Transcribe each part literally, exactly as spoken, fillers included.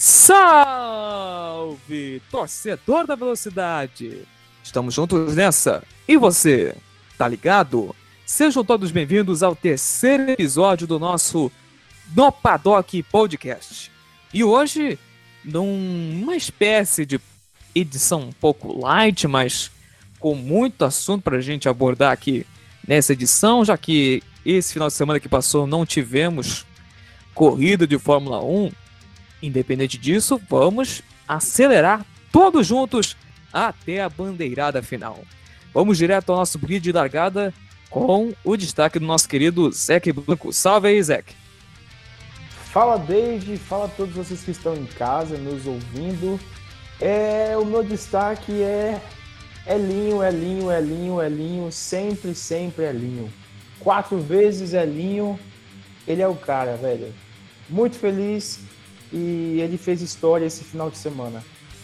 Salve, torcedor da velocidade! Estamos juntos nessa. E você, tá ligado? Sejam todos bem-vindos ao terceiro episódio do nosso No Paddock Podcast. E hoje, numa espécie de edição um pouco light, mas com muito assunto pra gente abordar aqui nessa edição, já que esse final de semana que passou não tivemos corrida de Fórmula um. Independente disso, vamos acelerar todos juntos até a bandeirada final. Vamos direto ao nosso grid de largada com o destaque do nosso querido Zeke Blanco. Salve aí, Zeke! Fala, David, fala a todos vocês que estão em casa nos ouvindo. É, o meu destaque é Elinho, Elinho, Elinho, Elinho, sempre, sempre Elinho. Quatro vezes Elinho, ele é o cara, velho. Muito feliz. E ele fez história esse final de semana.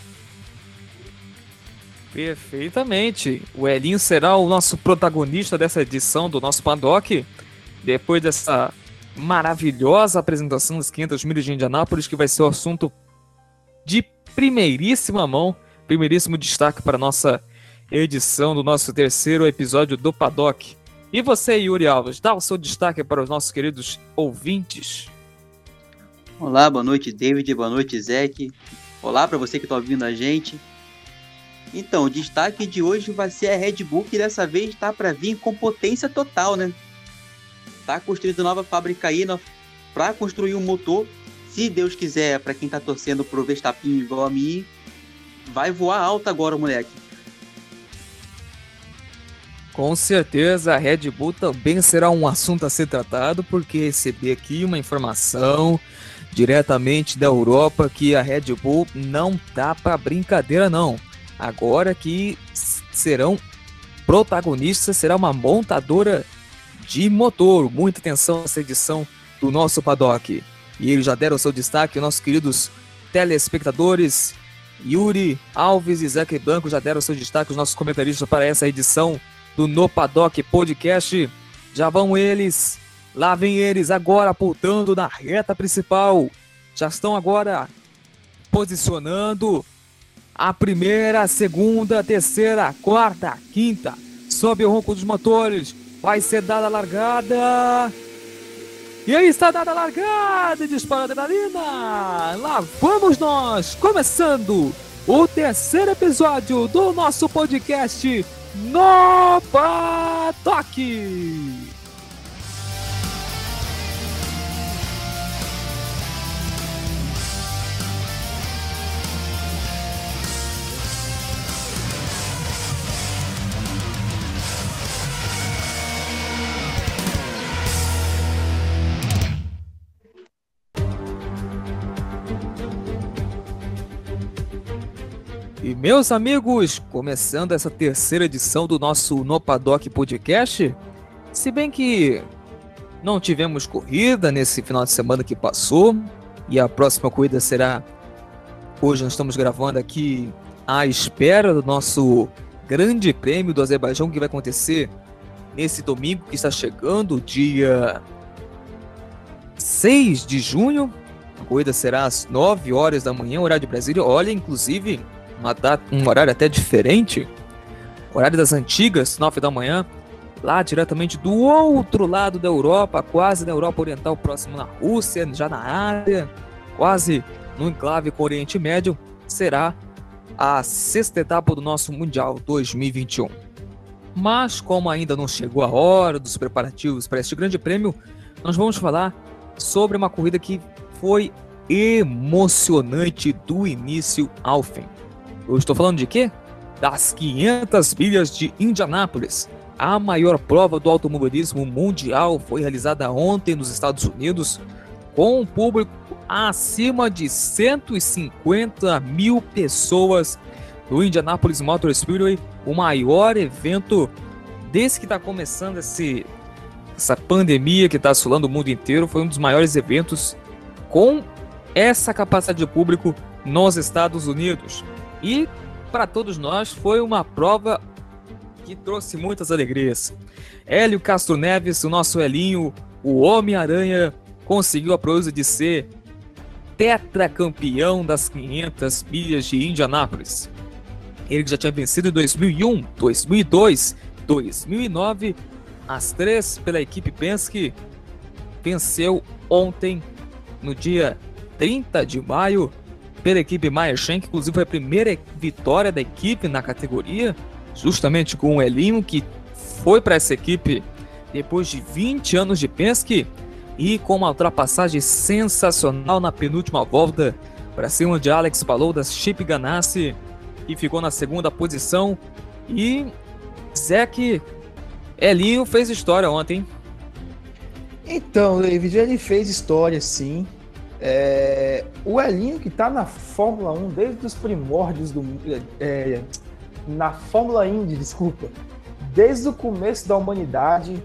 Perfeitamente. O Elinho será o nosso protagonista dessa edição do nosso Paddock. Depois dessa maravilhosa apresentação das quinhentas milhas de Indianápolis, que vai ser o assunto de primeiríssima mão, primeiríssimo destaque para a nossa edição do nosso terceiro episódio do Paddock. E você, Yuri Alves, dá o seu destaque para os nossos queridos ouvintes. Olá, boa noite, David, boa noite, Zeke. Olá para você que está ouvindo a gente. Então, o destaque de hoje vai ser a Red Bull, que dessa vez está para vir com potência total, né? Está construindo nova fábrica aí para construir um motor. Se Deus quiser, para quem está torcendo pro Verstappen igual a mim, vai voar alto agora, moleque. Com certeza a Red Bull também será um assunto a ser tratado, porque recebi aqui uma informação diretamente da Europa que a Red Bull não tá para brincadeira não. Agora que serão protagonistas, será uma montadora de motor. Muita atenção nessa edição do nosso Paddock. E eles já deram o seu destaque, nossos queridos telespectadores Yuri Alves e Zeke Blanco já deram o seu destaque, os nossos comentaristas para essa edição do No Paddock Podcast. Já vão eles, lá vem eles agora apontando na reta principal. Já estão agora posicionando a primeira, a segunda, a terceira, a quarta, a quinta. Sobe o ronco dos motores. Vai ser dada a largada. E aí está dada a largada. Dispara a adrenalina. Lá vamos nós, começando o terceiro episódio do nosso podcast No Paddock. E meus amigos, começando essa terceira edição do nosso No Paddock Podcast, se bem que não tivemos corrida nesse final de semana que passou, e a próxima corrida será, hoje nós estamos gravando aqui à espera do nosso grande prêmio do Azerbaijão, que vai acontecer nesse domingo que está chegando, dia seis de junho, a corrida será às nove horas da manhã, horário de Brasília. Olha, inclusive Uma data, um horário até diferente, horário das antigas, nove da manhã, lá diretamente do outro lado da Europa, quase na Europa Oriental, próximo na Rússia, já na área, quase no enclave com o Oriente Médio, será a sexta etapa do nosso Mundial dois mil e vinte e um. Mas como ainda não chegou a hora dos preparativos para este grande prêmio, nós vamos falar sobre uma corrida que foi emocionante do início ao fim. Eu estou falando de quê? Das quinhentas milhas de Indianápolis. A maior prova do automobilismo mundial foi realizada ontem nos Estados Unidos, com um público acima de cento e cinquenta mil pessoas no Indianapolis Motor Speedway, o maior evento desde que está começando esse, essa pandemia que está assolando o mundo inteiro. Foi um dos maiores eventos com essa capacidade de público nos Estados Unidos. E para todos nós foi uma prova que trouxe muitas alegrias. Hélio Castro Neves, o nosso Elinho, o Homem-Aranha, conseguiu a proeza de ser tetracampeão das quinhentas milhas de Indianápolis. Ele já tinha vencido em dois mil e um, dois mil e dois, dois mil e nove, as três pela equipe Penske. Venceu ontem, no dia trinta de maio, pela equipe Meyer Shank. Inclusive foi a primeira vitória da equipe na categoria, justamente com o Elinho, que foi para essa equipe depois de vinte anos de Penske, e com uma ultrapassagem sensacional na penúltima volta para cima de Alex Palou da Chip Ganassi, que ficou na segunda posição. E Zeke, Elinho fez história ontem. Então, David, ele fez história, sim. É, o Elinho, que está na Fórmula um desde os primórdios do é, na Fórmula Indy, desculpa, desde o começo da humanidade.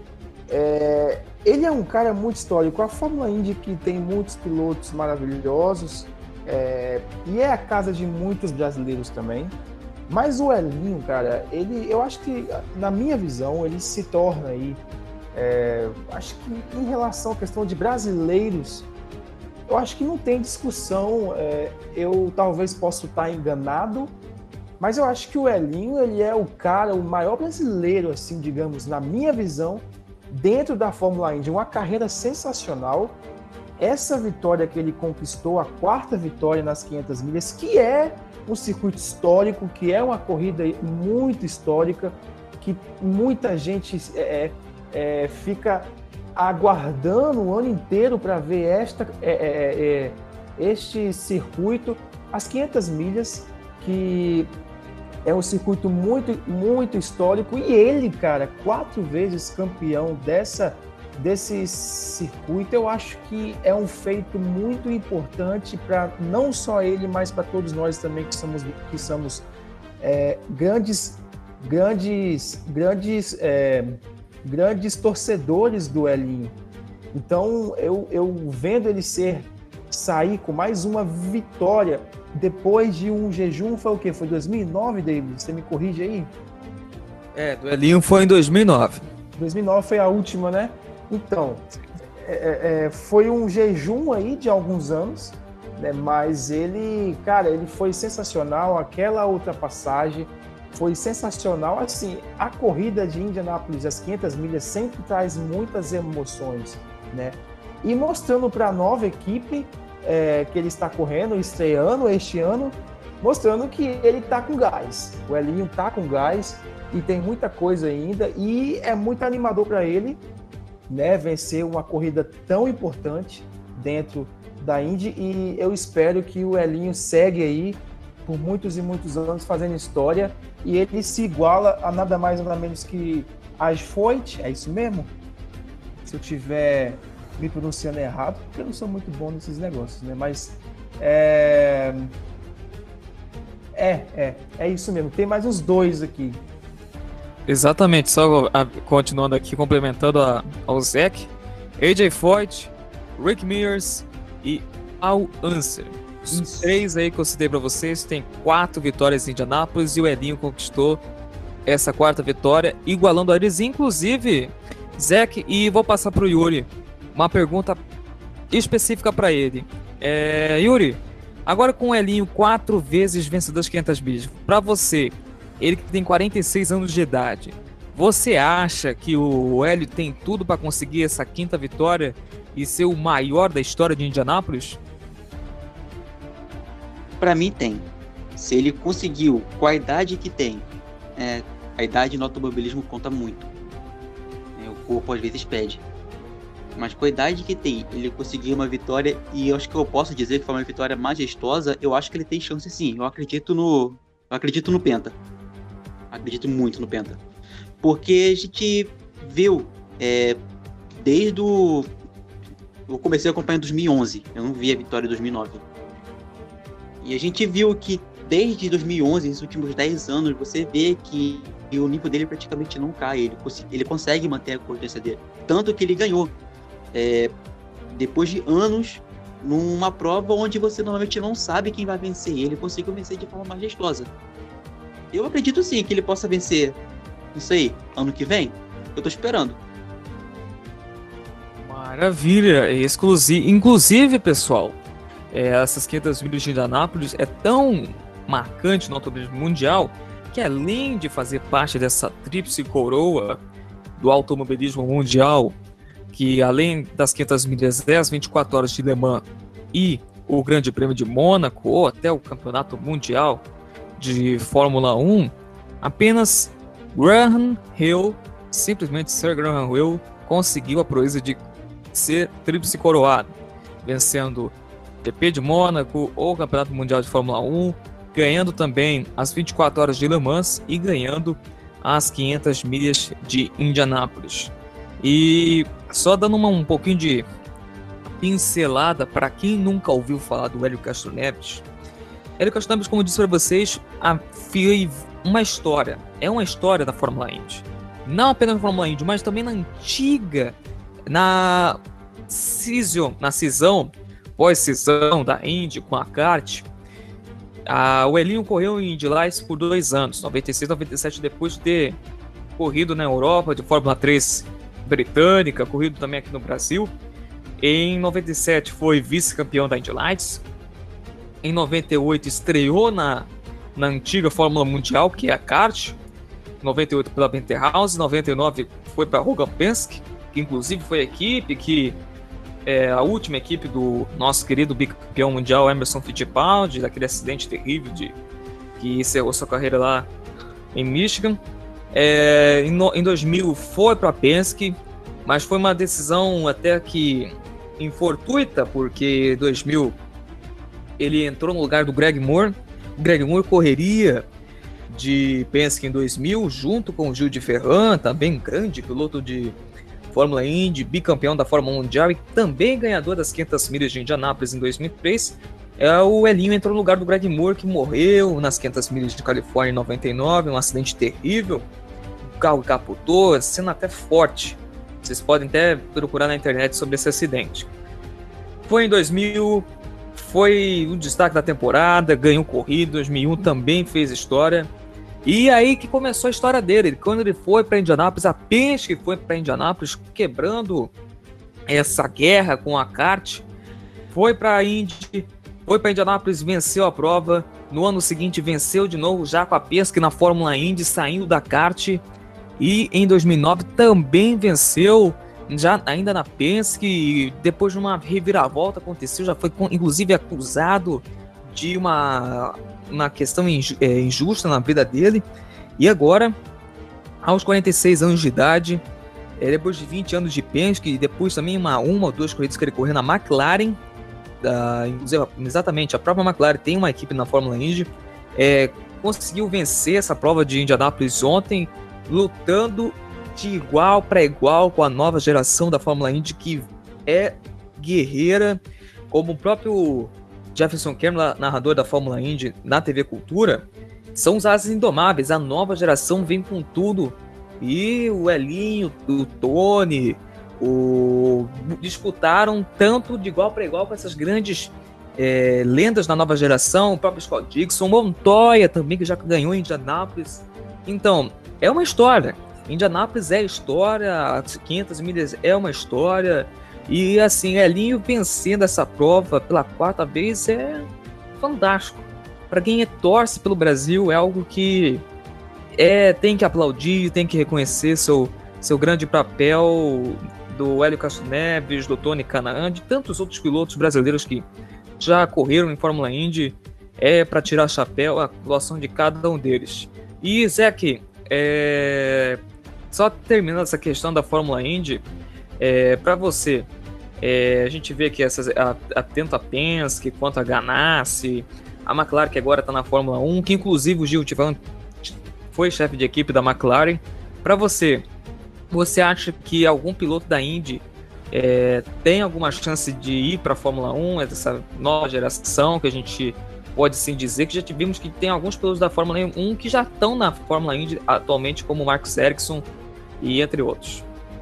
É, ele é um cara muito histórico. A Fórmula Indy, que tem muitos pilotos maravilhosos, é, e é a casa de muitos brasileiros também. Mas o Elinho, cara, ele, eu acho que, na minha visão, ele se torna aí, é, acho que em relação à questão de brasileiros, eu acho que não tem discussão. É, eu talvez possa estar enganado, mas eu acho que o Elinho, ele é o cara, o maior brasileiro, assim, digamos, na minha visão, dentro da Fórmula Indy. Uma carreira sensacional. Essa vitória que ele conquistou, a quarta vitória nas quinhentas milhas, que é um circuito histórico, que é uma corrida muito histórica, que muita gente é, é, fica aguardando o ano inteiro para ver esta, é, é, é, este circuito. As quinhentas milhas, que é um circuito muito, muito histórico, e ele, cara, quatro vezes campeão dessa desse circuito, eu acho que é um feito muito importante para não só ele, mas para todos nós também que somos, que somos é, grandes, grandes, grandes, é, grandes torcedores do Elinho. Então, eu, eu vendo ele ser sair com mais uma vitória depois de um jejum, foi o quê? Foi dois mil e nove, David? Você me corrige aí? É, do Elinho foi em dois mil e nove. dois mil e nove foi a última, né? Então, é, é, foi um jejum aí de alguns anos, né? Mas ele, cara, ele foi sensacional. Aquela ultrapassagem foi sensacional. Assim, a corrida de Indianápolis, as quinhentas milhas, sempre traz muitas emoções, né? E mostrando para a nova equipe é, que ele está correndo, estreando este ano, mostrando que ele está com gás. O Elinho está com gás e tem muita coisa ainda, e é muito animador para ele, né, vencer uma corrida tão importante dentro da Indy. E eu espero que o Elinho segue aí por muitos e muitos anos fazendo história, e ele se iguala a nada mais nada menos que Ash Foyt, é isso mesmo? Se eu tiver me pronunciando errado, porque eu não sou muito bom nesses negócios, né? Mas é... É, é, é isso mesmo. Tem mais uns dois aqui. Exatamente, só a, continuando aqui, complementando a, ao Zeke, A J Foyt, Rick Mears e Al Unser. Os Isso. três aí que eu citei para vocês têm quatro vitórias em Indianápolis, e o Elinho conquistou essa quarta vitória, igualando a eles, inclusive, Zeke. E vou passar para o Yuri uma pergunta específica para ele. É, Yuri, agora com o Elinho quatro vezes vencedor das quinhentas milhas, para você, ele que tem quarenta e seis anos de idade, você acha que o Hélio tem tudo para conseguir essa quinta vitória e ser o maior da história de Indianápolis? Para mim tem. Se ele conseguiu, com a idade que tem, é, a idade no automobilismo conta muito. É, o corpo às vezes pede. Mas com a idade que tem, ele conseguiu uma vitória, e eu acho que eu posso dizer que foi uma vitória majestosa. Eu acho que ele tem chance, sim. Eu acredito no, eu acredito no Penta. Acredito muito no Penta. Porque a gente viu, é, desde o... Eu comecei a acompanhar em dois mil e onze, eu não vi a vitória em dois mil e nove. E a gente viu que desde dois mil e onze, nesses últimos dez anos, você vê que o nível dele praticamente não cai. Ele, ele consegue manter a constância dele. Tanto que ele ganhou, é, depois de anos, numa prova onde você normalmente não sabe quem vai vencer. Ele conseguiu vencer de forma majestosa. Eu acredito sim que ele possa vencer, não sei, ano que vem. Eu tô esperando. Maravilha, exclusive, inclusive, pessoal, é, essas quinhentas milhas de Indianápolis é tão marcante no automobilismo mundial que, além de fazer parte dessa tríplice coroa do automobilismo mundial, que além das quinhentas milhas é as vinte e quatro horas de Le Mans e o Grande Prêmio de Mônaco, ou até o Campeonato Mundial de Fórmula um, apenas Graham Hill, simplesmente Sir Graham Hill, conseguiu a proeza de ser tríplice coroado, vencendo o G P de Mônaco ou o Campeonato Mundial de Fórmula um, ganhando também as vinte e quatro horas de Le Mans e ganhando as quinhentas milhas de Indianápolis. E só dando uma, um pouquinho de pincelada para quem nunca ouviu falar do Hélio Castro Neves. Hélio Castro Neves, como eu disse para vocês, foi uma história, é uma história da Fórmula Indy. Não apenas na Fórmula Indy, mas também na antiga, na cisão, na cisão, pós-cisão da Indy com a kart. Ah, o Elinho correu em Indy Lights por dois anos, noventa e seis, noventa e sete, depois de ter corrido na Europa de Fórmula três britânica, corrido também aqui no Brasil. Em noventa e sete foi vice-campeão da Indy Lights. Em noventa e oito estreou na, na antiga Fórmula Mundial, que é a kart. Em noventa e oito pela Benterhouse. Em noventa e nove foi para a Hogan Penske, que inclusive foi a equipe que é a última equipe do nosso querido bicampeão mundial Emerson Fittipaldi, daquele acidente terrível de, que encerrou sua carreira lá em Michigan. É, em, no, em dois mil foi para a Penske, mas foi uma decisão até que infortuita, porque em dois mil ele entrou no lugar do Greg Moore. O Greg Moore correria de Penske em dois mil, junto com o Gil de Ferran, também grande piloto de Fórmula Indy, bicampeão da Fórmula Mundial e também ganhador das quinhentas milhas de Indianápolis em dois mil e três. É, o Elinho entrou no lugar do Greg Moore, que morreu nas quinhentas milhas de Califórnia em noventa e nove, um acidente terrível. O carro capotou, cena até forte. Vocês podem até procurar na internet sobre esse acidente. Foi em dois mil, foi o destaque da temporada, ganhou corrida. dois mil e um também fez história. E aí que começou a história dele. Quando ele foi para Indianápolis, a Penske foi para Indianápolis, quebrando essa guerra com a kart. Foi para Indy, foi para Indianápolis, venceu a prova. No ano seguinte venceu de novo já com a Penske na Fórmula Indy, saindo da kart. E em dois mil e nove também venceu, já ainda na Penske. Depois de uma reviravolta aconteceu, já foi inclusive acusado de uma, uma questão injusta na vida dele. E agora, aos quarenta e seis anos de idade, depois de vinte anos de Penske, e depois também uma, uma ou duas corridas que ele correu na McLaren, da, inclusive, exatamente, a própria McLaren tem uma equipe na Fórmula Indy, é, conseguiu vencer essa prova de Indianápolis ontem, lutando de igual para igual com a nova geração da Fórmula Indy, que é guerreira, como o próprio Jefferson Cameron, narrador da Fórmula Indy na T V Cultura. São os asas indomáveis, a nova geração vem com tudo. E o Elinho, o Tony, o... disputaram tanto de igual para igual com essas grandes é, lendas da nova geração, o próprio Scott Dixon, Montoya também, que já ganhou em Indianápolis. Então, é uma história. Indianápolis é história, as quinhentas milhas é uma história. E assim, Elinho vencendo essa prova pela quarta vez é fantástico. Para quem é, torce pelo Brasil, é algo que é, tem que aplaudir, tem que reconhecer seu, seu grande papel do Hélio Castro Neves, do Tony Kanaan, de tantos outros pilotos brasileiros que já correram em Fórmula Indy. É para tirar chapéu a atuação de cada um deles. E, Zeke, é... só terminando essa questão da Fórmula Indy, é, para você, é, a gente vê que essas, a, a, tanto a Penske quanto a Ganassi, a McLaren, que agora está na Fórmula um, que inclusive o Gil Tivan foi chefe de equipe da McLaren. Para você, você acha que algum piloto da Indy é, tem alguma chance de ir para a Fórmula um, essa nova geração que a gente pode sim dizer, que já tivemos que tem alguns pilotos da Fórmula um que já estão na Fórmula Indy atualmente, como o Marcus Ericsson e entre outros?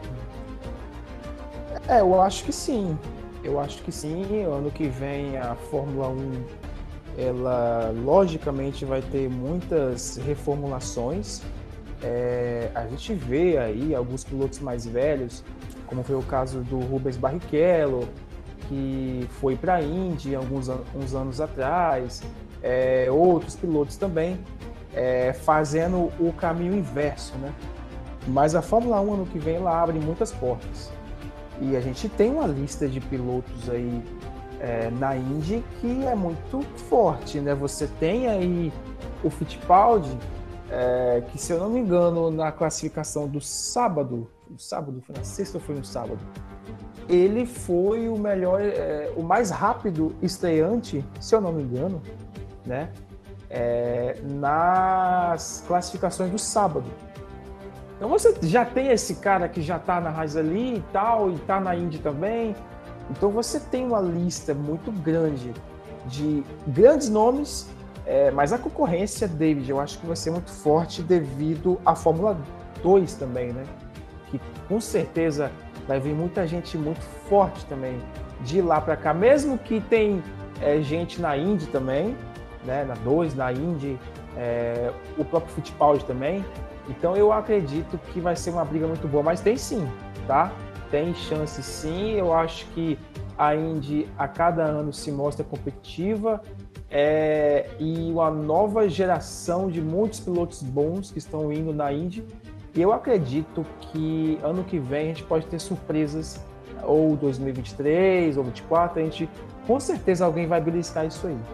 É, eu acho que sim. Eu acho que sim. Ano que vem a Fórmula um, ela logicamente vai ter muitas reformulações. É, a gente vê aí alguns pilotos mais velhos, como foi o caso do Rubens Barrichello, que foi para a Indy alguns an- uns anos atrás, é, outros pilotos também, é, fazendo o caminho inverso, né? Mas a Fórmula um ano que vem ela abre muitas portas. E a gente tem uma lista de pilotos aí é, na Indy que é muito forte, né? Você tem aí o Fittipaldi, é, que se eu não me engano, na classificação do sábado, no sábado, foi na sexta ou foi no sábado, ele foi o melhor, é, o mais rápido estreante, se eu não me engano, né? É, nas classificações do sábado. Então você já tem esse cara que já tá na Haas ali e tal, e tá na Indy também. Então você tem uma lista muito grande de grandes nomes, é, mas a concorrência, David, eu acho que vai ser muito forte devido à Fórmula dois também, né? Que com certeza vai vir muita gente muito forte também de lá para cá, mesmo que tem é, gente na Indy também, né? Na dois, na Indy, é, o próprio Fittipaldi também. Então eu acredito que vai ser uma briga muito boa, mas tem sim, tá? Tem chance sim, eu acho que a Indy a cada ano se mostra competitiva, é, e uma nova geração de muitos pilotos bons que estão indo na Indy, e eu acredito que ano que vem a gente pode ter surpresas, ou dois mil e vinte e três, ou vinte e quatro, a gente, com certeza alguém vai beliscar isso aí.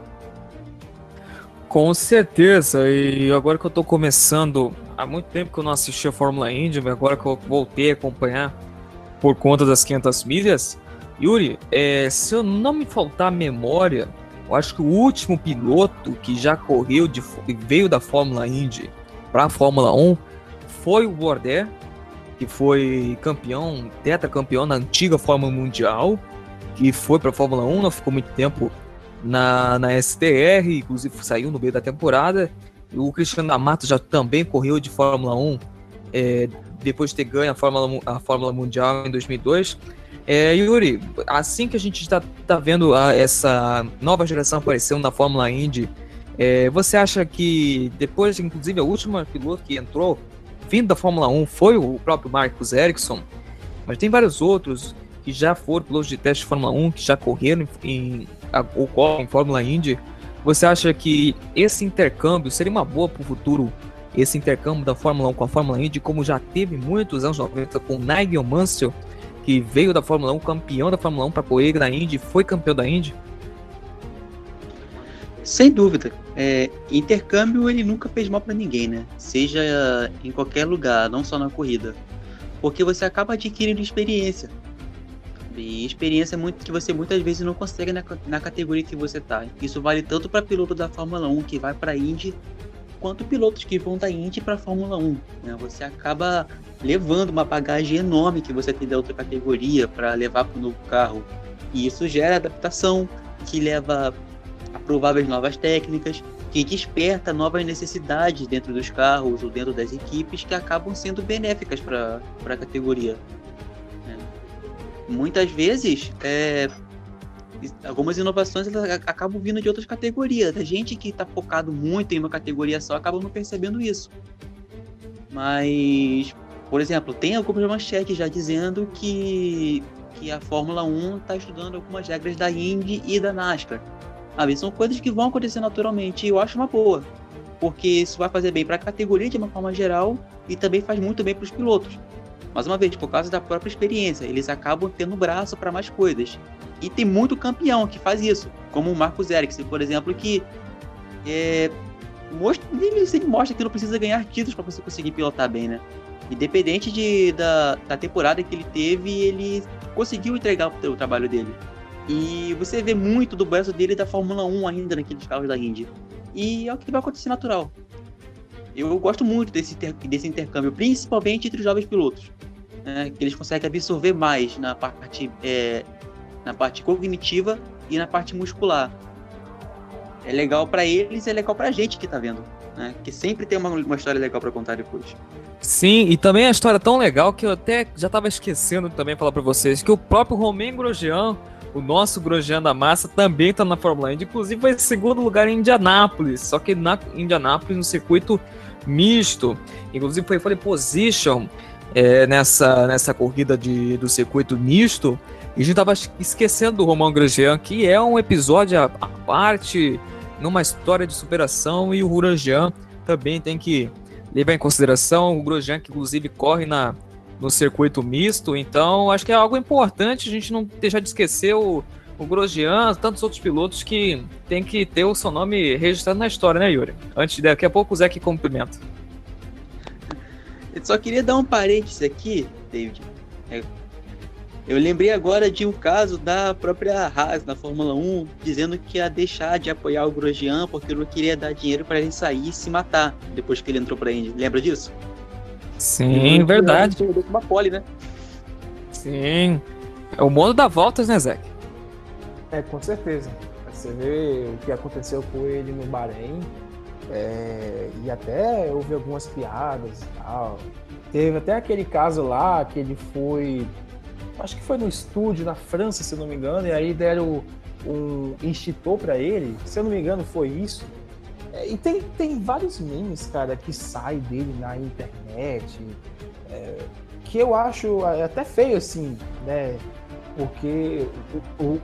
Com certeza, e agora que eu tô começando, há muito tempo que eu não assisti a Fórmula Indy, mas agora que eu voltei a acompanhar por conta das quinhentas milhas, Yuri, é, se eu não me faltar a memória, eu acho que o último piloto que já correu, de, veio da Fórmula Indy para a Fórmula um, foi o Bourdais, que foi campeão, tetracampeão na antiga Fórmula Mundial, que foi para a Fórmula um, não ficou muito tempo na, na S T R, inclusive saiu no meio da temporada. O Cristiano Amato já também correu de Fórmula um, é, depois de ter ganho a Fórmula, a Fórmula Mundial em dois mil e dois. É, Yuri, assim que a gente está tá vendo a, essa nova geração aparecendo na Fórmula Indy, é, você acha que depois, inclusive a última piloto que entrou vindo da Fórmula um foi o próprio Marcus Ericsson, mas tem vários outros que já foram pilotos de teste de Fórmula um, que já correram em, ou correm em Fórmula Indy. Você acha que esse intercâmbio seria uma boa para o futuro, esse intercâmbio da Fórmula um com a Fórmula Indy, como já teve muitos anos noventa com Nigel Mansell, que veio da Fórmula um, campeão da Fórmula um para correr na Indy, foi campeão da Indy? Sem dúvida. É, intercâmbio ele nunca fez mal para ninguém, né? Seja em qualquer lugar, não só na corrida. Porque você acaba adquirindo experiência. E experiência é muito que você muitas vezes não consegue na, na categoria que você tá. Isso vale tanto para piloto da Fórmula um que vai para a Indy, quanto pilotos que vão da Indy para a Fórmula um. Né? Você acaba levando uma bagagem enorme que você tem da outra categoria para levar para o novo carro. E isso gera adaptação, que leva a prováveis novas técnicas, que desperta novas necessidades dentro dos carros ou dentro das equipes que acabam sendo benéficas para a categoria. É. Muitas vezes, é, algumas inovações elas acabam vindo de outras categorias. A gente que está focado muito em uma categoria só acaba não percebendo isso. Mas, por exemplo, tem algumas manchetes já dizendo que, que a Fórmula um está estudando algumas regras da Indy e da NASCAR. Ah, são coisas que vão acontecer naturalmente e eu acho uma boa, porque isso vai fazer bem para a categoria de uma forma geral e também faz muito bem para os pilotos. Mais uma vez, por causa da própria experiência, eles acabam tendo braço para mais coisas. E tem muito campeão que faz isso, como o Marcus Ericsson, por exemplo, que é, mostra, ele sempre mostra que não precisa ganhar títulos para você conseguir pilotar bem, né? Independente de, da, da temporada que ele teve, ele conseguiu entregar o, o trabalho dele. E você vê muito do braço dele da Fórmula um ainda naqueles carros da Indy. E é o que vai acontecer natural. Eu gosto muito desse, inter... desse intercâmbio, principalmente entre os jovens pilotos. Né? Que eles conseguem absorver mais na parte, é... na parte cognitiva e na parte muscular. É legal para eles e é legal pra gente que tá vendo. Né? Que sempre tem uma, uma história legal para contar depois. Sim, e também a história é tão legal que eu até já tava esquecendo também de falar para vocês que o próprio Romain Grosjean, o nosso Grosjean da massa, também está na Fórmula Indy, inclusive foi em segundo lugar em Indianápolis, só que na Indianápolis no circuito misto, inclusive foi pole position é, nessa, nessa corrida de, do circuito misto, E a gente tava esquecendo do Romain Grosjean, que é um episódio à parte, numa história de superação, e o Grosjean também tem que levar em consideração. O Grosjean, que inclusive corre na, no circuito misto, então acho que é algo importante a gente não deixar de esquecer o, o Grosjean, tantos outros pilotos que tem que ter o seu nome registrado na história, né, Yuri? Antes de daqui a pouco o Zé que cumprimenta. Eu só queria dar um parênteses aqui, David. É, eu lembrei agora de um caso da própria Haas na Fórmula um, dizendo que ia deixar de apoiar o Grosjean porque não queria dar dinheiro para ele sair e se matar depois que ele entrou para a Indy. Lembra disso? Sim, verdade. Perdeu uma pole, né? Sim. É o mundo dá voltas, né, Zé? É, com certeza. Você vê o que aconteceu com ele no Bahrein. É, e até houve algumas piadas e tal. Teve até aquele caso lá que ele foi, acho que foi no estúdio na França, se eu não me engano, e aí deram um extintor pra ele, se eu não me engano foi isso. É, e tem, tem vários memes, cara, que saem dele na internet, é, que eu acho até feio, assim, né? Porque o, o,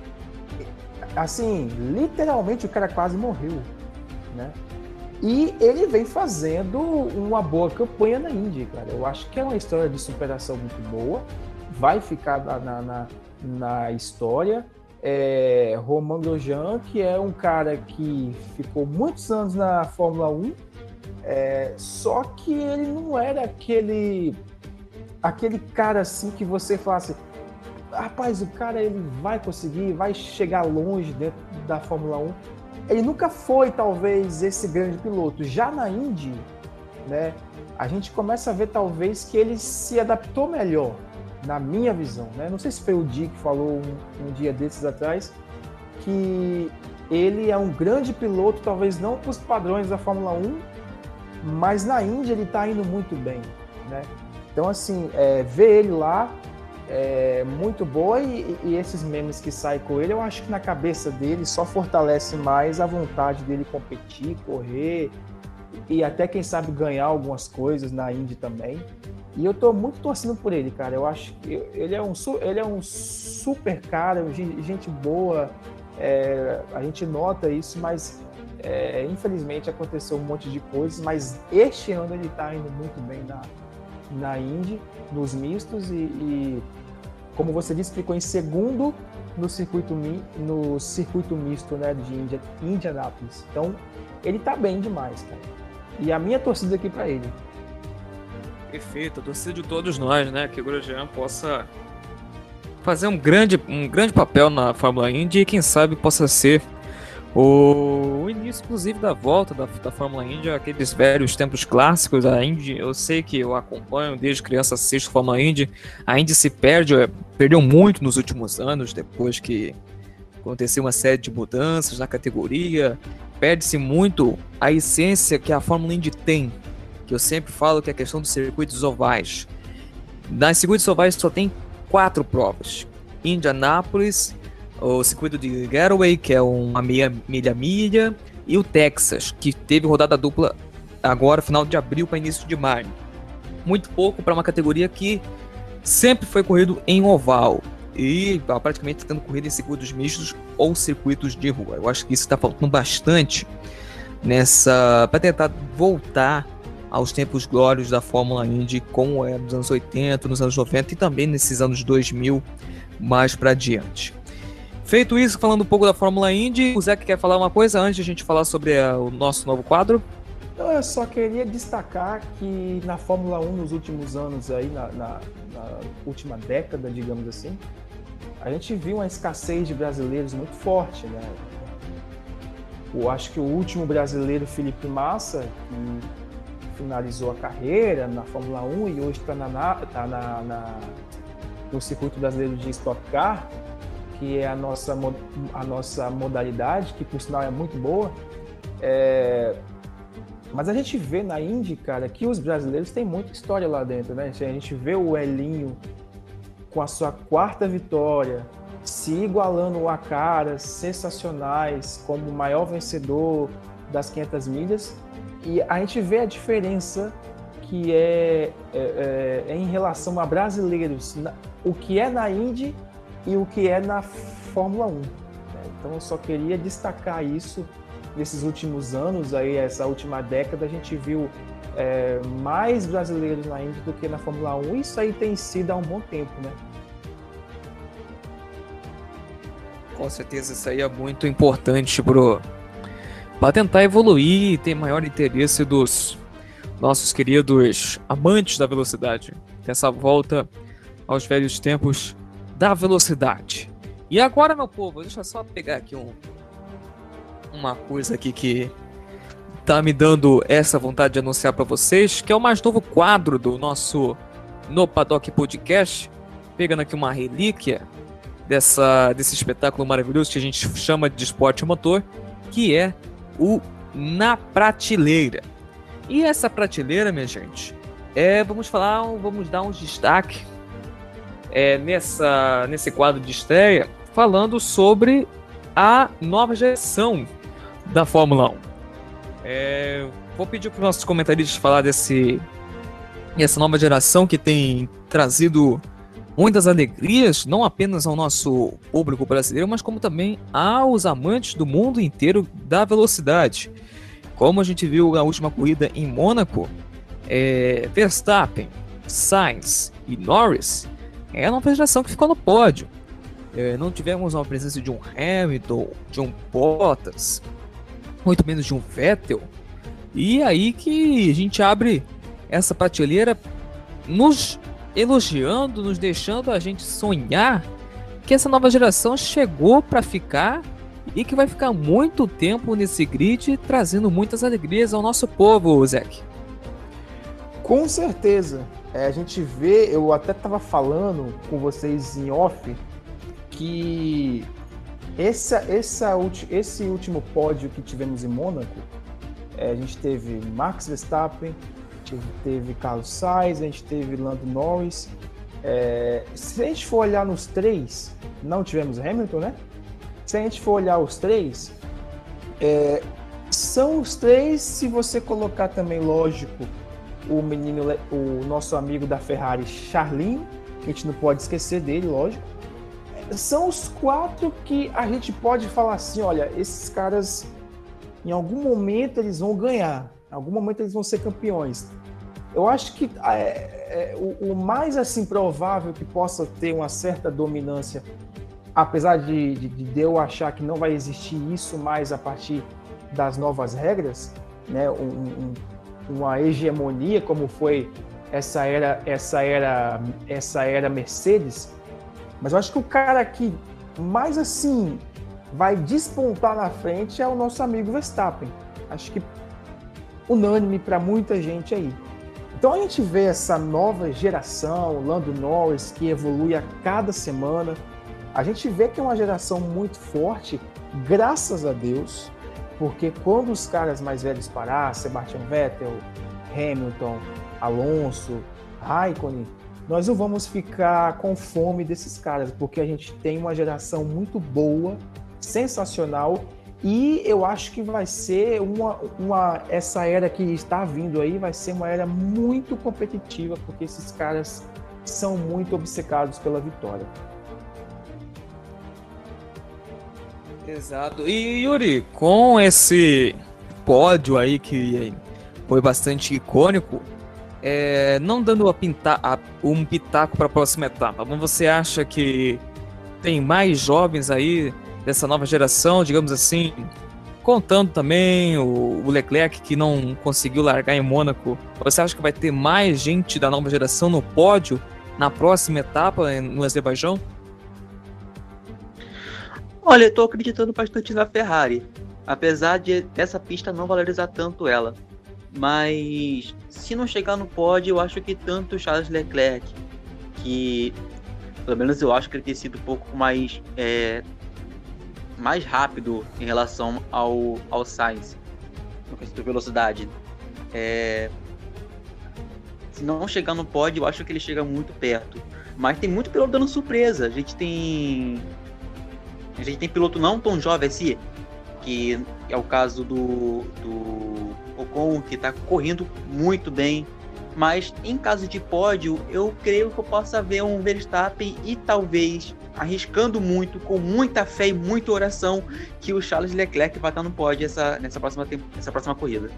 assim, literalmente o cara quase morreu, né? E ele vem fazendo uma boa campanha na Indy, cara. Eu acho que é uma história de superação muito boa. Vai ficar na, na, na, na história. É, Romain Grosjean, que é um cara que ficou muitos anos na Fórmula um, é, só que ele não era aquele, aquele cara assim que você fala assim, rapaz, o cara ele vai conseguir, vai chegar longe dentro da Fórmula um. Ele nunca foi, talvez, esse grande piloto. Já na Indy, né, a gente começa a ver, talvez, que ele se adaptou melhor, na minha visão. Né? Não sei se foi o Di que falou um, um dia desses atrás, que ele é um grande piloto, talvez não para os padrões da Fórmula um, mas na Indy ele está indo muito bem. Né? Então, assim, é, ver ele lá é muito boa e, e esses memes que saem com ele, eu acho que na cabeça dele só fortalece mais a vontade dele competir, correr e até, quem sabe, ganhar algumas coisas na Indy também. E eu tô muito torcendo por ele, cara. Eu acho que ele é um, ele é um super cara, gente boa, é, a gente nota isso, mas é, infelizmente aconteceu um monte de coisas, mas este ano ele tá indo muito bem na, na Indy, nos mistos e, e como você disse, ficou em segundo no circuito, no circuito misto, né, de Índia, Indianápolis. Então, ele tá bem demais, cara. E a minha torcida aqui para ele. Perfeito, a torcida de todos nós, né, que o Grosjean possa fazer um grande, um grande papel na Fórmula Indy e quem sabe possa ser o, o início, inclusive, da volta da, da Fórmula Indy, aqueles velhos tempos clássicos. A Indy, eu sei que eu acompanho desde criança, assisto Fórmula Indy. A Indy se perde, perdeu muito nos últimos anos, depois que aconteceu uma série de mudanças na categoria. Perde-se muito a essência que a Fórmula Indy tem, que eu sempre falo que é a questão dos circuitos ovais. Nas circuitos ovais só tem quatro provas: Indianápolis, o circuito de Gateway, que é uma meia milha milha, e o Texas, que teve rodada dupla agora, final de abril para início de maio. Muito pouco para uma categoria que sempre foi corrido em oval e praticamente tendo corrido em circuitos mistos ou circuitos de rua. Eu acho que isso está faltando bastante nessa, para tentar voltar aos tempos glóriosos da Fórmula Indy, como é nos anos oitenta, nos anos noventa e também nesses anos dois mil mais para adiante. Feito isso, falando um pouco da Fórmula Indy, o Zé quer falar uma coisa antes de a gente falar sobre a, o nosso novo quadro? Eu só queria destacar que na Fórmula um, nos últimos anos, aí, na, na, na última década, digamos assim, a gente viu uma escassez de brasileiros muito forte, né? Eu acho que o último brasileiro, Felipe Massa, que finalizou a carreira na Fórmula um e hoje está na, tá na, na, no circuito brasileiro de Stock Car, que é a nossa, a nossa modalidade, que por sinal é muito boa. É... Mas a gente vê na Indy, cara, que os brasileiros têm muita história lá dentro, né? A gente vê o Elinho com a sua quarta vitória, se igualando a caras sensacionais como o maior vencedor das quinhentas milhas. E a gente vê a diferença que é, é, é em relação a brasileiros, o que é na Indy e o que é na Fórmula um. Então eu só queria destacar isso. Nesses últimos anos, aí, essa última década, a gente viu é, mais brasileiros na Indy do que na Fórmula um. Isso aí tem sido há um bom tempo, né? Com certeza, isso aí é muito importante pro para tentar evoluir e ter maior interesse dos nossos queridos amantes da velocidade. Essa volta aos velhos tempos da velocidade. E agora, meu povo, deixa eu só pegar aqui um, uma coisa aqui que tá me dando essa vontade de anunciar para vocês, que é o mais novo quadro do nosso No Paddock Podcast, pegando aqui uma relíquia dessa, desse espetáculo maravilhoso que a gente chama de esporte motor, que é o Na Prateleira. E essa prateleira, minha gente, é, vamos falar, vamos dar um destaque é, nessa, nesse quadro de estreia, falando sobre a nova geração da Fórmula um. É, vou pedir para os nossos comentaristas falar desse, dessa nova geração que tem trazido muitas alegrias, não apenas ao nosso público brasileiro, mas como também aos amantes do mundo inteiro da velocidade. Como a gente viu na última corrida em Mônaco, é, Verstappen, Sainz e Norris é a nova geração que ficou no pódio. É, não tivemos a presença de um Hamilton, de um Bottas, muito menos de um Vettel. E aí que a gente abre essa prateleira nos elogiando, nos deixando a gente sonhar que essa nova geração chegou para ficar e que vai ficar muito tempo nesse grid, trazendo muitas alegrias ao nosso povo, Zeke. Com certeza. É, a gente vê, eu até estava falando com vocês em off, que essa, essa, esse último pódio que tivemos em Mônaco, é, a gente teve Max Verstappen, a gente teve Carlos Sainz, a gente teve Lando Norris. É, se a gente for olhar nos três, não tivemos Hamilton, né? Se a gente for olhar os três, é, são os três, se você colocar também, lógico, o menino, o nosso amigo da Ferrari, Charlinho, que a gente não pode esquecer dele, lógico. São os quatro que a gente pode falar assim, olha, esses caras, em algum momento eles vão ganhar, em algum momento eles vão ser campeões. Eu acho que é, é, o, o mais assim provável que possa ter uma certa dominância, apesar de, de, de eu achar que não vai existir isso mais a partir das novas regras, né, um, um, uma hegemonia como foi essa era, essa era, essa era Mercedes, mas eu acho que o cara que mais assim vai despontar na frente é o nosso amigo Verstappen. Acho que unânime para muita gente aí. Então a gente vê essa nova geração, Lando Norris, que evolui a cada semana. A gente vê que é uma geração muito forte, graças a Deus, porque quando os caras mais velhos parar, Sebastian Vettel, Hamilton, Alonso, Raikkonen, nós não vamos ficar com fome desses caras, porque a gente tem uma geração muito boa, sensacional, e eu acho que vai ser uma, uma essa era que está vindo aí, vai ser uma era muito competitiva, porque esses caras são muito obcecados pela vitória. Exato. E Yuri, com esse pódio aí que foi bastante icônico, é, não dando a pinta, a, um pitaco para a próxima etapa, mas você acha que tem mais jovens aí dessa nova geração, digamos assim, contando também o, o Leclerc que não conseguiu largar em Mônaco, você acha que vai ter mais gente da nova geração no pódio na próxima etapa no Azerbaijão? Olha, eu tô acreditando bastante na Ferrari, apesar de essa pista não valorizar tanto ela. Mas se não chegar no pódio, eu acho que tanto o Charles Leclerc, que pelo menos eu acho que ele tem sido um pouco mais, é, mais rápido em relação ao, ao Sainz, no quesito de velocidade. É, se não chegar no pódio, eu acho que ele chega muito perto. Mas tem muito piloto dando surpresa. A gente tem... A gente tem piloto não tão jovem assim, que é o caso do, do Ocon, que está correndo muito bem. Mas em caso de pódio, eu creio que eu possa ver um Verstappen e talvez, arriscando muito, com muita fé e muita oração, que o Charles Leclerc vai estar no pódio essa, nessa, próxima, nessa próxima corrida.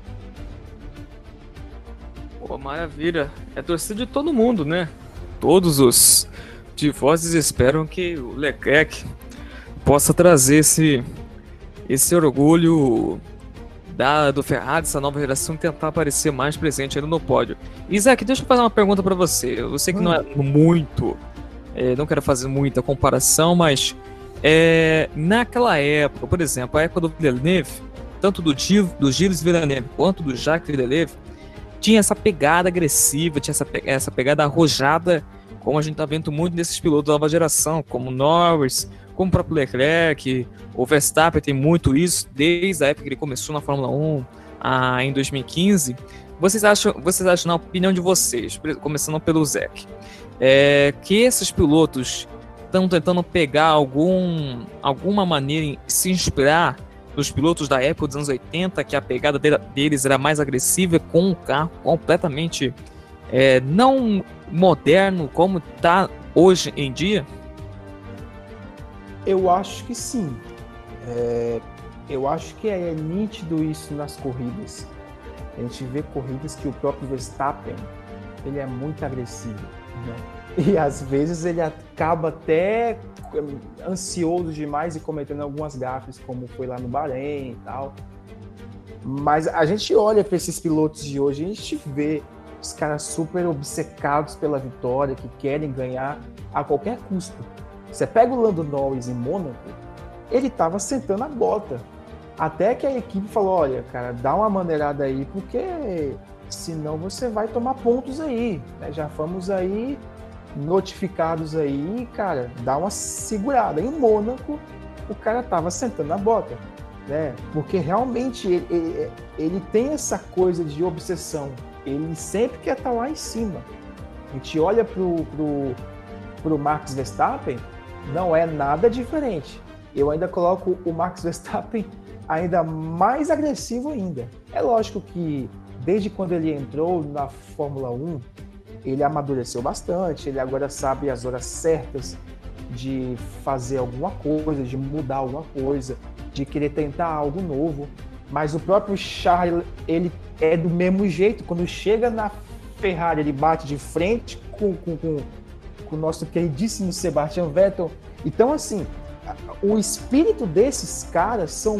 Pô, maravilha. É torcida de todo mundo, né? Todos os tifoses esperam que o Leclerc possa trazer esse, esse orgulho da, do Ferrari, essa nova geração, tentar aparecer mais presente ainda no pódio. Isaac, deixa eu fazer uma pergunta para você. Eu sei que hum. não é muito, é, não quero fazer muita comparação, mas é, naquela época, por exemplo, a época do Villeneuve, tanto do, do Gilles Villeneuve quanto do Jacques Villeneuve, tinha essa pegada agressiva, tinha essa, essa pegada arrojada, como a gente tá vendo muito nesses pilotos da nova geração, como Norris, como o próprio Leclerc. O Verstappen tem muito isso desde a época que ele começou na Fórmula um, ah, em dois mil e quinze. Vocês acham, vocês acham, na opinião de vocês, começando pelo Zach, é, que esses pilotos estão tentando pegar algum, alguma maneira em se inspirar dos pilotos da época dos anos oitenta, que a pegada deles era mais agressiva, com um carro completamente é, não moderno como está hoje em dia? Eu acho que sim. É, eu acho que é nítido isso nas corridas. A gente vê corridas que o próprio Verstappen, ele é muito agressivo, né? E às vezes ele acaba até ansioso demais e cometendo algumas gafes, como foi lá no Bahrein e tal. Mas a gente olha para esses pilotos de hoje, a gente vê os caras super obcecados pela vitória, que querem ganhar a qualquer custo. Você pega o Lando Norris em Mônaco, ele estava sentando a bota. Até que a equipe falou, olha, cara, dá uma maneirada aí, porque senão você vai tomar pontos aí, né? Já fomos aí notificados aí, cara, dá uma segurada. Em Mônaco, o cara tava sentando a bota, né? Porque realmente ele, ele, ele tem essa coisa de obsessão. Ele sempre quer estar lá em cima. A gente olha pro, pro, pro Max Verstappen, não é nada diferente. Eu ainda coloco o Max Verstappen ainda mais agressivo ainda. É lógico que desde quando ele entrou na Fórmula um, ele amadureceu bastante, ele agora sabe as horas certas de fazer alguma coisa, de mudar alguma coisa, de querer tentar algo novo. Mas o próprio Charles, ele é do mesmo jeito. Quando chega na Ferrari, ele bate de frente com, com, com, com o nosso queridíssimo Sebastian Vettel. Então, assim, o espírito desses caras são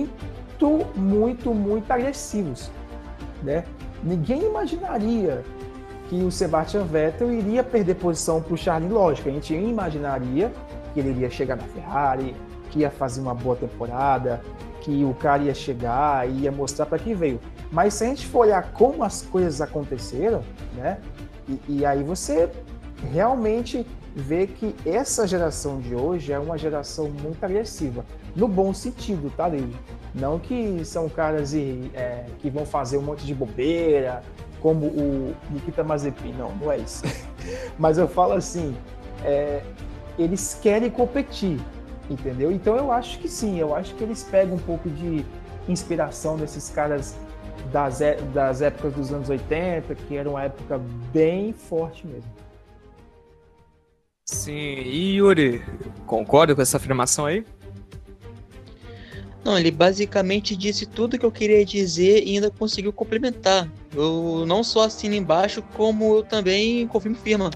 muito, muito, muito agressivos, né? Ninguém imaginaria que o Sebastian Vettel iria perder posição para o Charles. Lógico, a gente imaginaria que ele iria chegar na Ferrari, que ia fazer uma boa temporada, que o cara ia chegar e ia mostrar para que veio. Mas se a gente for olhar como as coisas aconteceram, né? E, e aí você realmente vê que essa geração de hoje é uma geração muito agressiva. No bom sentido, tá, David? Não que são caras é, que vão fazer um monte de bobeira, como o Nikita Mazepin, não, não é isso. Mas eu falo assim, é, eles querem competir, entendeu? Então eu acho que sim, eu acho que eles pegam um pouco de inspiração desses caras das, das épocas dos anos oitenta, que era uma época bem forte mesmo. Sim, e Yuri, concorda com essa afirmação aí? Não, ele basicamente disse tudo que eu queria dizer e ainda conseguiu complementar. Eu não só assino embaixo, como eu também confirmo firma.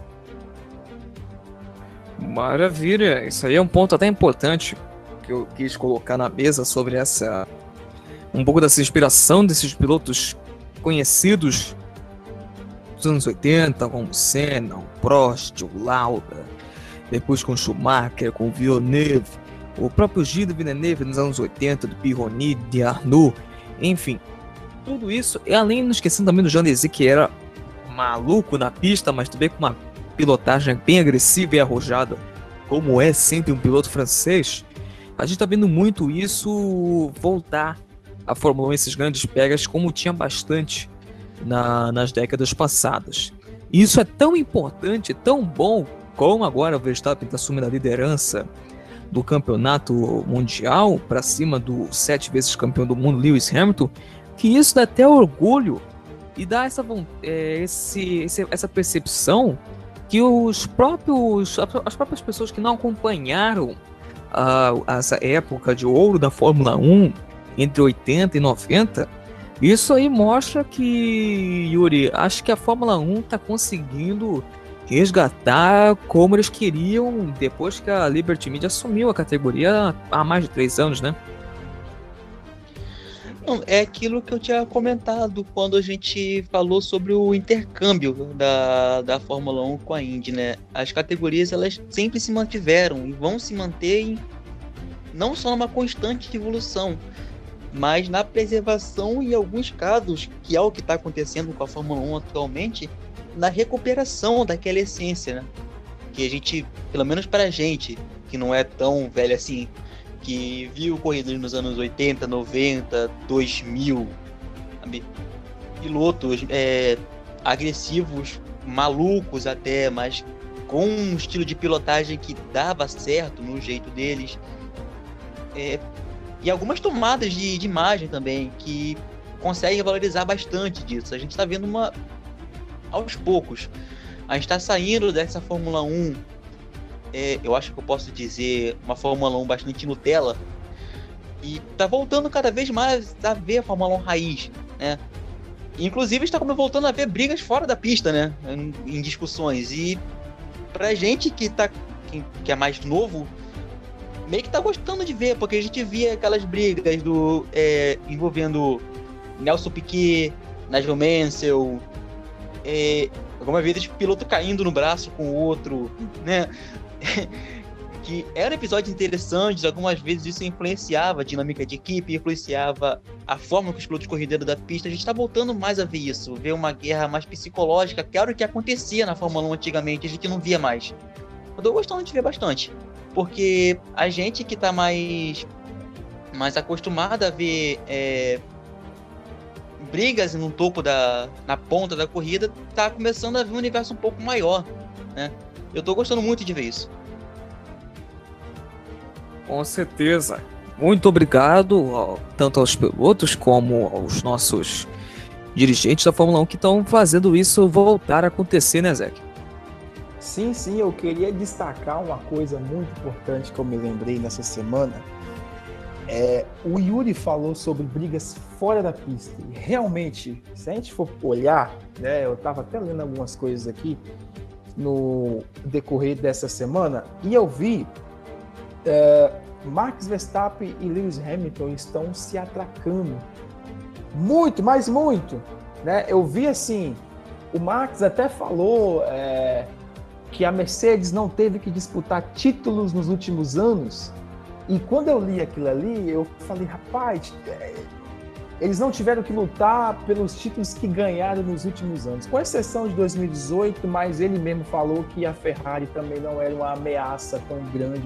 Maravilha, isso aí é um ponto até importante que eu quis colocar na mesa sobre essa... um pouco dessa inspiração desses pilotos conhecidos dos anos oitenta, como o Senna, o Prost, o Lauda, depois com o Schumacher, com o Villeneuve, o próprio Gilles Villeneuve nos anos oitenta, do Pironi, de Arnoux, enfim, tudo isso, e além, não esquecendo também do Jean Alesi, que era maluco na pista, mas também com uma pilotagem bem agressiva e arrojada, como é sempre um piloto francês. A gente tá vendo muito isso voltar à Fórmula um, esses grandes pegas, como tinha bastante na, nas décadas passadas. E isso é tão importante, tão bom, como agora o Verstappen está assumindo a liderança do campeonato mundial para cima do sete vezes campeão do mundo Lewis Hamilton, que isso dá até orgulho e dá essa, é, esse, esse, essa percepção que os próprios, as próprias pessoas que não acompanharam uh, essa época de ouro da Fórmula um, entre oitenta e noventa, isso aí mostra que, Yuri, acho que a Fórmula um está conseguindo resgatar como eles queriam depois que a Liberty Media assumiu a categoria há mais de três anos, né? Não, é aquilo que eu tinha comentado quando a gente falou sobre o intercâmbio da, da Fórmula um com a Indy, né? As categorias, elas sempre se mantiveram e vão se manter em, não só numa constante evolução, mas na preservação e, em alguns casos, que é o que está acontecendo com a Fórmula um atualmente, na recuperação daquela essência, né? Que a gente, pelo menos para a gente, que não é tão velho assim, que viu corridas nos anos oitenta, noventa, dois mil, sabe? Pilotos é, agressivos, malucos até, mas com um estilo de pilotagem que dava certo no jeito deles. É, e algumas tomadas de, de imagem também, que conseguem valorizar bastante disso. A gente está vendo uma... aos poucos. A gente está saindo dessa Fórmula um, é, eu acho que eu posso dizer, uma Fórmula um bastante Nutella, e tá voltando cada vez mais a ver a Fórmula um raiz, né? Inclusive está voltando a ver brigas fora da pista, né? Em, em discussões. E pra gente que, tá, que, que é mais novo, meio que tá gostando de ver, porque a gente via aquelas brigas do, é, envolvendo Nelson Piquet, Nigel Mansell, é, alguma vez piloto caindo no braço com o outro, né? Que eram episódios interessantes, algumas vezes isso influenciava a dinâmica de equipe, influenciava a forma que os pilotos corriam dentro da pista. A gente está voltando mais a ver isso, ver uma guerra mais psicológica, que era o que acontecia na Fórmula um antigamente, a gente não via mais. Eu tô gostando de ver bastante, porque a gente que tá mais, mais acostumada a ver é, brigas no topo da, na ponta da corrida, tá começando a ver um universo um pouco maior, né? Eu tô gostando muito de ver isso. Com certeza. Muito obrigado ao, tanto aos pilotos como aos nossos dirigentes da Fórmula um que estão fazendo isso voltar a acontecer, né, Zé? Sim, sim, eu queria destacar uma coisa muito importante que eu me lembrei nessa semana. É, o Yuri falou sobre brigas fora da pista. E realmente, se a gente for olhar, né, eu estava até lendo algumas coisas aqui no decorrer dessa semana, e eu vi é, Max Verstappen e Lewis Hamilton estão se atracando. Muito, mas muito. Né? Eu vi assim, o Max até falou é, que a Mercedes não teve que disputar títulos nos últimos anos. E quando eu li aquilo ali, eu falei, rapaz, eles não tiveram que lutar pelos títulos que ganharam nos últimos anos, com exceção de dois mil e dezoito, mas ele mesmo falou que a Ferrari também não era uma ameaça tão grande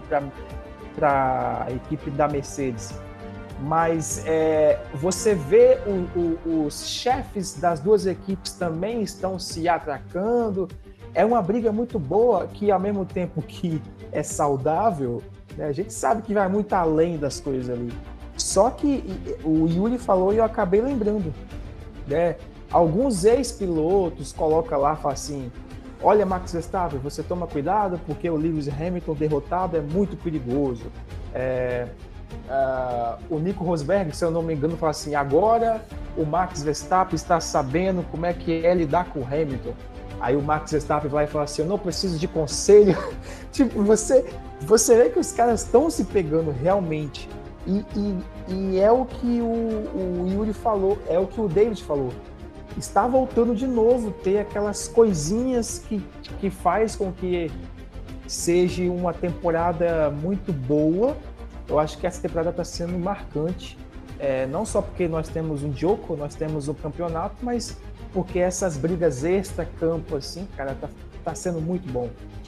para a equipe da Mercedes. Mas é, você vê o, o, os chefes das duas equipes também estão se atracando. É uma briga muito boa que, ao mesmo tempo que é saudável, né, a gente sabe que vai muito além das coisas ali. Só que o Yuri falou e eu acabei lembrando, né? Alguns ex-pilotos colocam lá, falam assim, olha, Max Verstappen, você toma cuidado porque o Lewis Hamilton derrotado é muito perigoso. É, uh, o Nico Rosberg, se eu não me engano, fala assim, agora o Max Verstappen está sabendo como é que é lidar com o Hamilton. Aí o Max Verstappen vai falar assim, eu não preciso de conselho. Tipo, você, você vê que os caras estão se pegando realmente. E, e, e é o que o, o Yuri falou, é o que o David falou. Está voltando de novo ter aquelas coisinhas que, que faz com que seja uma temporada muito boa. Eu acho que essa temporada está sendo marcante. É, não só porque nós temos um jogo, nós temos um campeonato, mas porque essas brigas extra-campo, assim, cara, tá, tá sendo muito bom.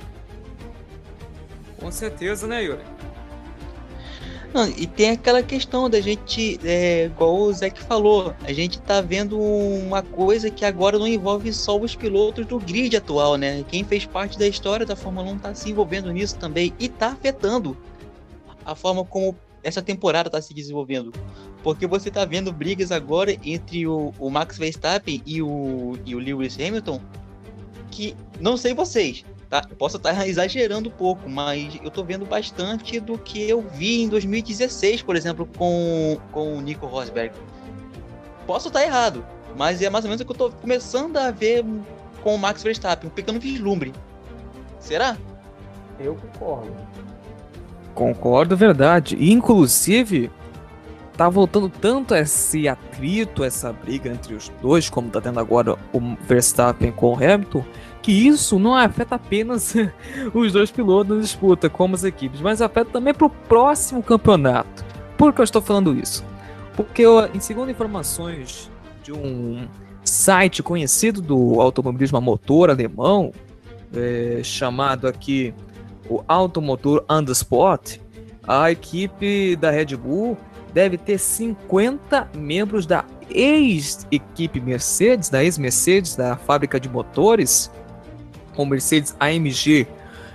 Com certeza, né, Yuri? Não, e tem aquela questão da gente, é, igual o Zé que falou, a gente tá vendo uma coisa que agora não envolve só os pilotos do grid atual, né? Quem fez parte da história da Fórmula um tá se envolvendo nisso também e tá afetando a forma como essa temporada está se desenvolvendo. Porque você está vendo brigas agora entre o, o Max Verstappen e o, e o Lewis Hamilton, que, não sei vocês, tá? Eu posso estar exagerando um pouco, mas eu tô vendo bastante do que eu vi em dois mil e dezesseis, por exemplo, com, com o Nico Rosberg. Posso estar errado, mas é mais ou menos o que eu tô começando a ver com o Max Verstappen, um pequeno vislumbre. Será? Eu concordo. Concordo, verdade. Inclusive, tá voltando tanto esse atrito, essa briga entre os dois, como tá tendo agora o Verstappen com o Hamilton, que isso não afeta apenas os dois pilotos na disputa, como as equipes, mas afeta também pro próximo campeonato. Por que eu estou falando isso? Porque, eu, em segundo informações de um site conhecido do automobilismo a motor alemão, é, chamado aqui o Automotor Undersport, a equipe da Red Bull deve ter cinquenta membros da ex-equipe Mercedes, da ex-Mercedes, da fábrica de motores, com Mercedes A M G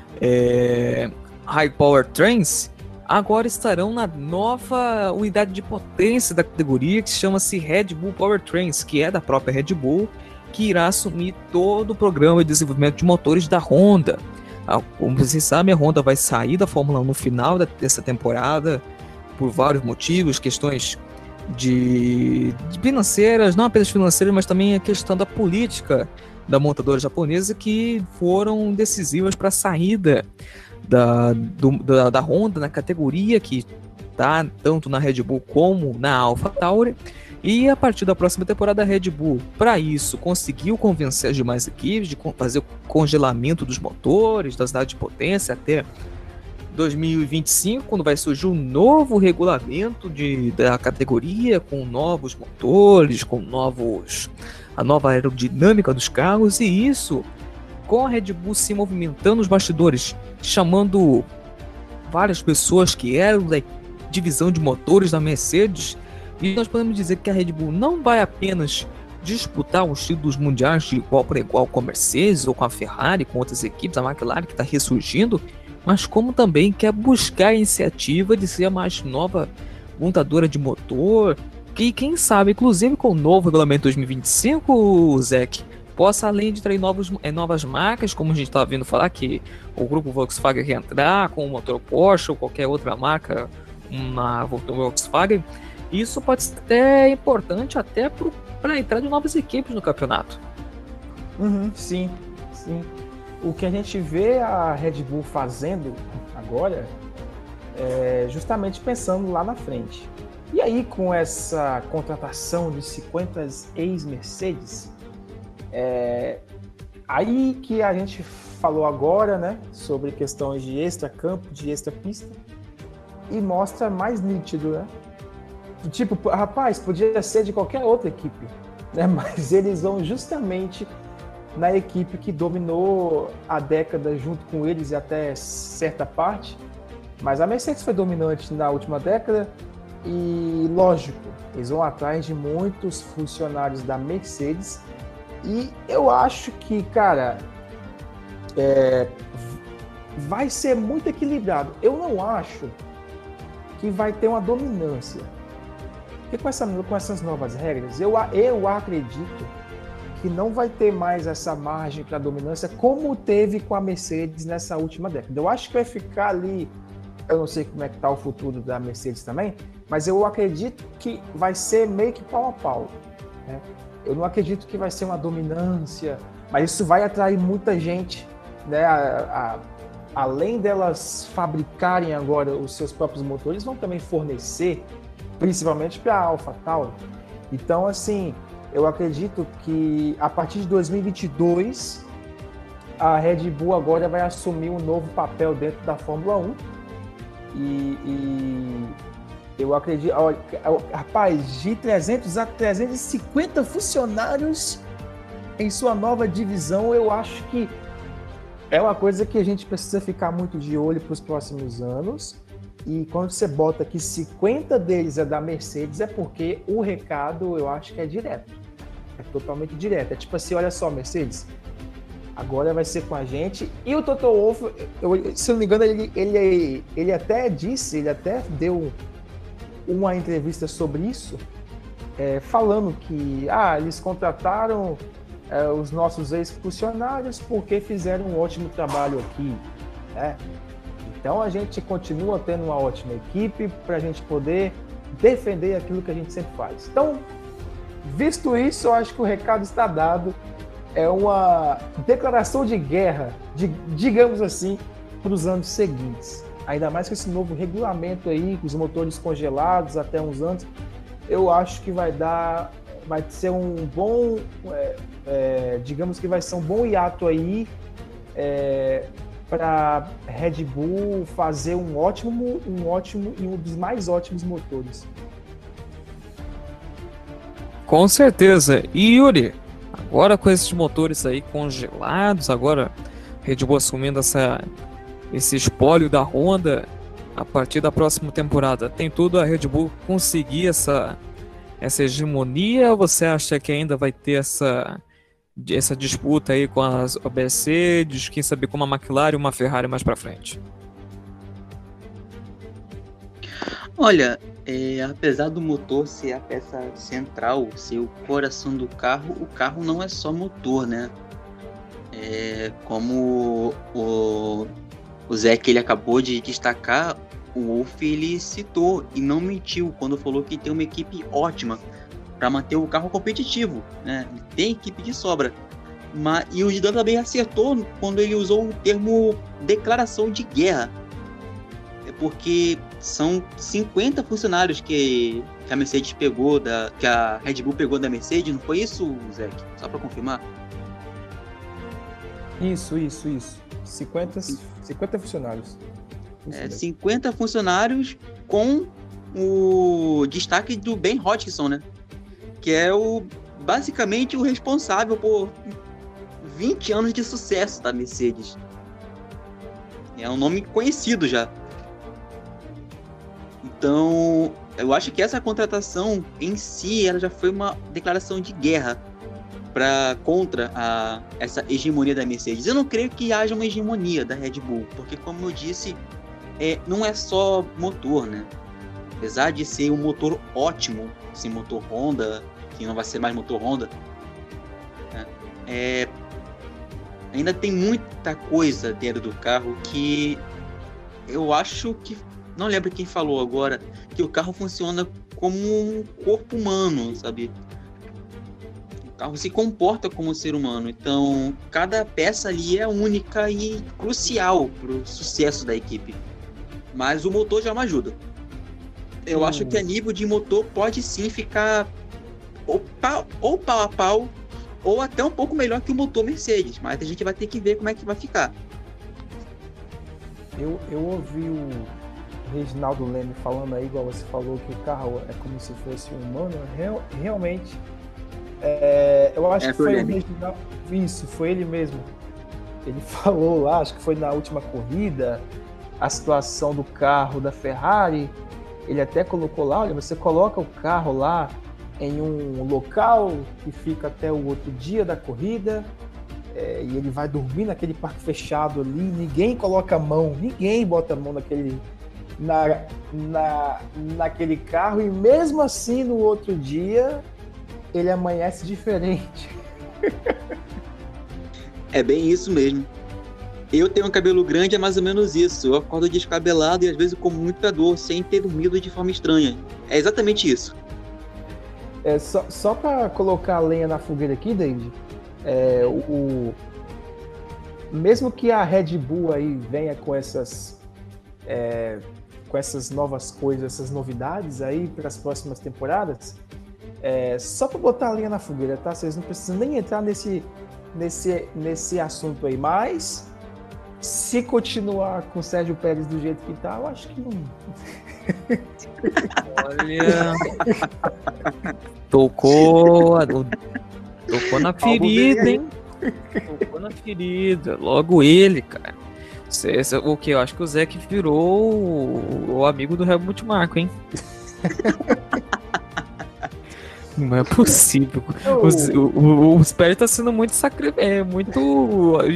é, High Power Trains, agora estarão na nova unidade de potência da categoria, que chama-se Red Bull Powertrains, que é da própria Red Bull, que irá assumir todo o programa de desenvolvimento de motores da Honda. Como vocês sabem, a Honda vai sair da Fórmula um no final dessa temporada, por vários motivos, questões de, de financeiras, não apenas financeiras, mas também a questão da política da montadora japonesa, que foram decisivas para a saída da, do, da, da Honda na categoria, que está tanto na Red Bull como na AlphaTauri. E a partir da próxima temporada, a Red Bull, para isso, conseguiu convencer as demais equipes de fazer o congelamento dos motores, das unidades de potência, até dois mil e vinte e cinco, quando vai surgir um novo regulamento de, da categoria, com novos motores, com novos, a nova aerodinâmica dos carros, e isso com a Red Bull se movimentando nos bastidores, chamando várias pessoas que eram da divisão de motores da Mercedes. E nós podemos dizer que a Red Bull não vai apenas disputar os títulos mundiais de igual para igual com a Mercedes ou com a Ferrari, com outras equipes, a McLaren que está ressurgindo, mas como também quer buscar a iniciativa de ser a mais nova montadora de motor, que quem sabe, inclusive com o novo regulamento dois mil e vinte e cinco, Zeke, possa, além de trazer novos, é, novas marcas, como a gente está vendo falar, que o grupo Volkswagen quer entrar com o motor Porsche ou qualquer outra marca na Volkswagen. Isso pode ser até importante até para a entrada de novas equipes no campeonato. Uhum, sim, sim. O que a gente vê a Red Bull fazendo agora é justamente pensando lá na frente. E aí, com essa contratação de cinquenta ex-Mercedes, é aí que a gente falou agora, né, sobre questões de extra-campo, de extra-pista, e mostra mais nítido, né? Tipo, rapaz, podia ser de qualquer outra equipe, né? Mas eles vão justamente na equipe que dominou a década junto com eles e até certa parte. Mas a Mercedes foi dominante na última década e, lógico, eles vão atrás de muitos funcionários da Mercedes. E eu acho que, cara, é, vai ser muito equilibrado. Eu não acho que vai ter uma dominância. Porque com, essa, com essas novas regras, eu, eu acredito que não vai ter mais essa margem para dominância como teve com a Mercedes nessa última década. Eu acho que vai ficar ali, eu não sei como é que está o futuro da Mercedes também, mas eu acredito que vai ser meio que pau a pau, né? Eu não acredito que vai ser uma dominância, mas isso vai atrair muita gente, né? A, a, além delas fabricarem agora os seus próprios motores, vão também fornecer, principalmente para a AlphaTauri. Então, assim, eu acredito que a partir de dois mil e vinte e dois, a Red Bull agora vai assumir um novo papel dentro da Fórmula um. E, e eu acredito, olha, rapaz, de trezentos a trezentos e cinquenta funcionários em sua nova divisão, eu acho que é uma coisa que a gente precisa ficar muito de olho para os próximos anos. E quando você bota que cinquenta deles é da Mercedes, é porque o recado, eu acho que é direto. É totalmente direto. É tipo assim, olha só, Mercedes, agora vai ser com a gente. E o Toto Wolff, eu, se eu não me engano, ele, ele, ele até disse, ele até deu uma entrevista sobre isso, é, falando que ah, eles contrataram é, os nossos ex-funcionários porque fizeram um ótimo trabalho aqui, né? Então a gente continua tendo uma ótima equipe para a gente poder defender aquilo que a gente sempre faz. Então, visto isso, eu acho que o recado está dado. É uma declaração de guerra, de, digamos assim, para os anos seguintes. Ainda mais com esse novo regulamento aí, com os motores congelados até uns anos, eu acho que vai dar, vai ser um bom, é, é, digamos que vai ser um bom hiato aí é, para Red Bull fazer um ótimo, um ótimo e um dos mais ótimos motores. Com certeza. E Yuri, agora com esses motores aí congelados, agora Red Bull assumindo essa, esse espólio da Honda, a partir da próxima temporada, tem tudo a Red Bull conseguir essa, essa hegemonia, ou você acha que ainda vai ter essa, essa disputa aí com as Mercedes, quem sabe com uma McLaren e uma Ferrari mais pra frente? Olha, é, apesar do motor ser a peça central, ser o coração do carro, o carro não é só motor, né? É, como o, o Zé que ele acabou de destacar, o Wolff ele citou e não mentiu quando falou que tem uma equipe ótima para manter o carro competitivo, né? Tem equipe de sobra. Mas, e o Zidane também acertou quando ele usou o termo declaração de guerra. É porque são cinquenta funcionários que, que a Mercedes pegou, da, que a Red Bull pegou da Mercedes, não foi isso, Zé? Só para confirmar. Isso, isso, isso. cinquenta, cinquenta funcionários. É, cinquenta funcionários com o destaque do Ben Hodgson, né? Que é o basicamente o responsável por vinte anos de sucesso da Mercedes. É um nome conhecido já. Então, eu acho que essa contratação em si ela já foi uma declaração de guerra pra, contra a, essa hegemonia da Mercedes. Eu não creio que haja uma hegemonia da Red Bull, porque, como eu disse, é, não é só motor, né? Apesar de ser um motor ótimo, esse motor Honda, que não vai ser mais motor Honda, né? é, ainda tem muita coisa dentro do carro que eu acho que, não lembro quem falou agora, que o carro funciona como um corpo humano, sabe? O carro se comporta como um ser humano, então cada peça ali é única e crucial para o sucesso da equipe. Mas o motor já é uma ajuda. Eu hum. acho que a nível de motor pode sim ficar ou pau, ou pau a pau, ou até um pouco melhor que o motor Mercedes, mas a gente vai ter que ver como é que vai ficar. Eu, eu ouvi o Reginaldo Leme falando aí, igual você falou, que o carro é como se fosse um humano. Real, realmente, é, eu acho é que foi o Reginaldo, isso, foi ele mesmo. Ele falou lá, acho que foi na última corrida, a situação do carro da Ferrari. Ele até colocou lá, olha, você coloca o carro lá em um local que fica até o outro dia da corrida, é, e ele vai dormir naquele parque fechado ali, ninguém coloca a mão, ninguém bota a mão naquele, na, na, naquele carro, e mesmo assim no outro dia ele amanhece diferente. É bem isso mesmo. Eu tenho um cabelo grande, é mais ou menos isso. Eu acordo descabelado e às vezes com muita dor, sem ter dormido de forma estranha. É exatamente isso. É, só só para colocar a lenha na fogueira aqui, David, é, o, o, mesmo que a Red Bull aí venha com essas, é, com essas novas coisas, essas novidades aí para as próximas temporadas, é, só para botar a lenha na fogueira, tá? Vocês não precisam nem entrar nesse, nesse, nesse assunto aí, mas se continuar com o Sérgio Pérez do jeito que tá, eu acho que não... Olha, tocou, tocou na ferida, hein? Tocou na ferida. Logo ele, cara. Esse, o que? Eu acho que o Zé que virou o, o amigo do Helmut Marko, hein? Não é possível. Os, o, o, o Pérez tá sendo muito sacri... é, muito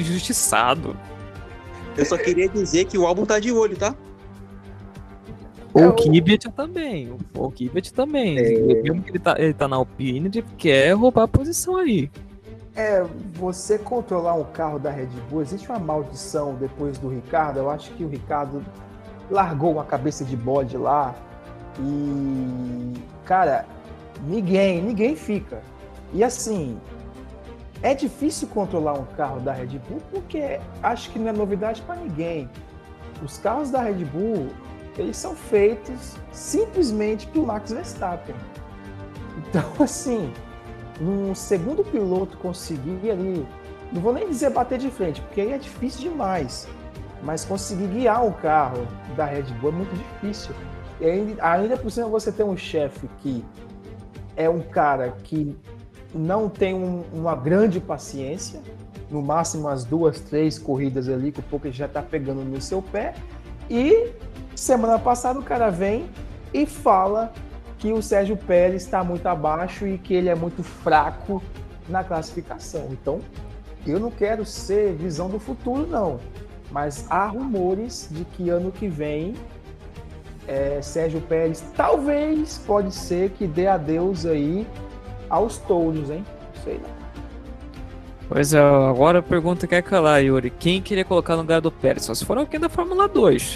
injustiçado. Eu só queria dizer que o álbum tá de olho, tá? O Kvyat também, o Kvyat também. É... Mesmo que ele tá, ele tá na Alpine, ele quer roubar a posição aí. É, você controlar um carro da Red Bull, existe uma maldição depois do Ricardo. Eu acho que o Ricardo largou uma cabeça de bode lá e, cara, ninguém, ninguém fica. E assim, é difícil controlar um carro da Red Bull porque acho que não é novidade para ninguém. Os carros da Red Bull, eles são feitos simplesmente pelo Max Verstappen. Então, assim, um segundo piloto conseguir ali, não vou nem dizer bater de frente, porque aí é difícil demais, mas conseguir guiar um carro da Red Bull é muito difícil. E ainda, ainda por cima você tem um chefe que é um cara que não tem um, uma grande paciência, no máximo as duas, três corridas ali, que o pouco já tá pegando no seu pé, e semana passada o cara vem e fala que o Sérgio Pérez está muito abaixo e que ele é muito fraco na classificação. Então, eu não quero ser visão do futuro, não. Mas há rumores de que ano que vem é, Sérgio Pérez talvez, pode ser que dê adeus aí aos touros, hein? Sei lá. Pois é, agora a pergunta quer calar, Yuri. Quem queria colocar no lugar do Pérez? Só se for alguém da Fórmula dois.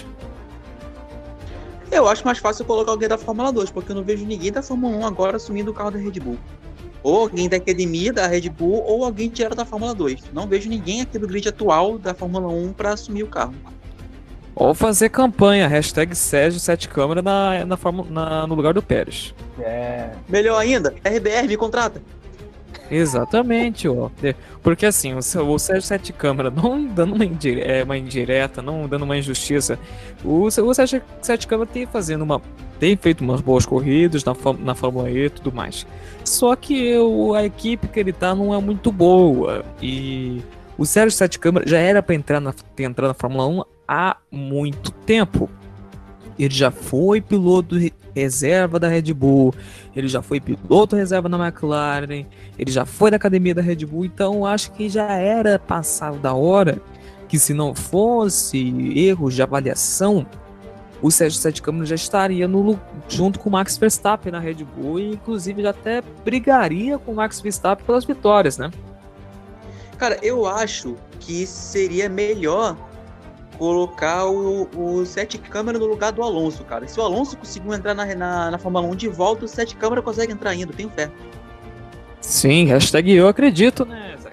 Eu acho mais fácil colocar alguém da Fórmula dois, porque eu não vejo ninguém da Fórmula um agora assumindo o carro da Red Bull. Ou alguém da academia da Red Bull, ou alguém tirado da Fórmula dois. Não vejo ninguém aqui do grid atual da Fórmula um para assumir o carro. Ou fazer campanha, hashtag Sérgio Sete Câmara na, na, na, no lugar do Pérez. É. Melhor ainda, R B R me contrata. Exatamente, ó. Porque assim, o, o Sérgio Sete Câmara, não dando uma, indire, uma indireta, não dando uma injustiça, o, o Sérgio Sete Câmara tem, fazendo uma, tem feito umas boas corridas na, na Fórmula E e tudo mais. Só que o, a equipe que ele tá não é muito boa. E o Sérgio Sete Câmara já era para entrar na, ter entrado na Fórmula um há muito tempo. Ele já foi piloto reserva da Red Bull, ele já foi piloto reserva na McLaren, ele já foi da academia da Red Bull, então acho que já era passado da hora que, se não fosse erros de avaliação, o Sérgio Sete Câmara já estaria no, junto com o Max Verstappen na Red Bull e inclusive já até brigaria com o Max Verstappen pelas vitórias, né? Cara, eu acho que seria melhor colocar o, o Sete Câmara no lugar do Alonso, cara. Se o Alonso conseguiu entrar na, na, na Fórmula um de volta, o Sete Câmara consegue entrar ainda, tenho fé. Sim, hashtag eu acredito, né, Zach?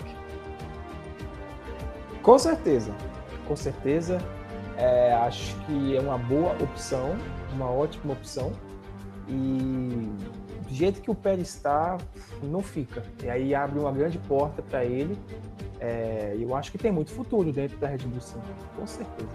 Com certeza, com certeza. É, acho que é uma boa opção, uma ótima opção. E do jeito que o Pérez está, não fica. E aí abre uma grande porta para ele. É, eu acho que tem muito futuro dentro da Red Bull, sim, com certeza.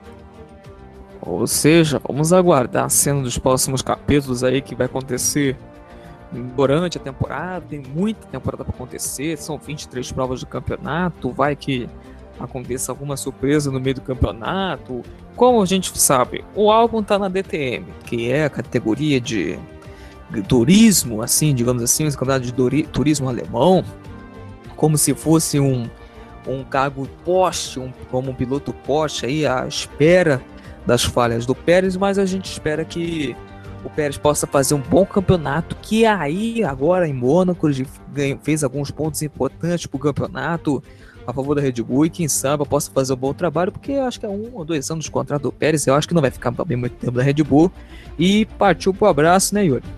Ou seja, vamos aguardar a cena dos próximos capítulos aí que vai acontecer durante a temporada. Tem muita temporada para acontecer, são vinte e três provas do campeonato, vai que aconteça alguma surpresa no meio do campeonato. Como a gente sabe, o álbum tá na D T M, que é a categoria de turismo, assim, digamos assim, o campeonato de dori- turismo alemão, como se fosse um, um cargo Porsche, um, como um piloto Porsche aí à espera das falhas do Pérez, mas a gente espera que o Pérez possa fazer um bom campeonato, que aí agora em Mônaco ele ganhou, fez alguns pontos importantes para o campeonato a favor da Red Bull, e quem sabe possa fazer um bom trabalho, porque eu acho que é um ou dois anos de contrato do Pérez, eu acho que não vai ficar bem muito tempo da Red Bull, e partiu pro abraço, né, Yuri?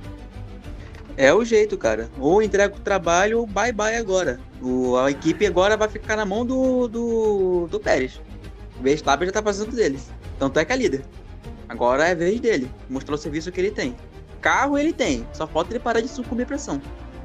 É o jeito, cara. Ou entrega o trabalho, ou bye bye agora. O, a equipe agora vai ficar na mão do, do, do Pérez. O Verstappen já tá fazendo deles. Tanto é que é líder. Agora é a vez dele. Mostrar o serviço que ele tem. Carro ele tem. Só falta ele parar de sucumbir pressão.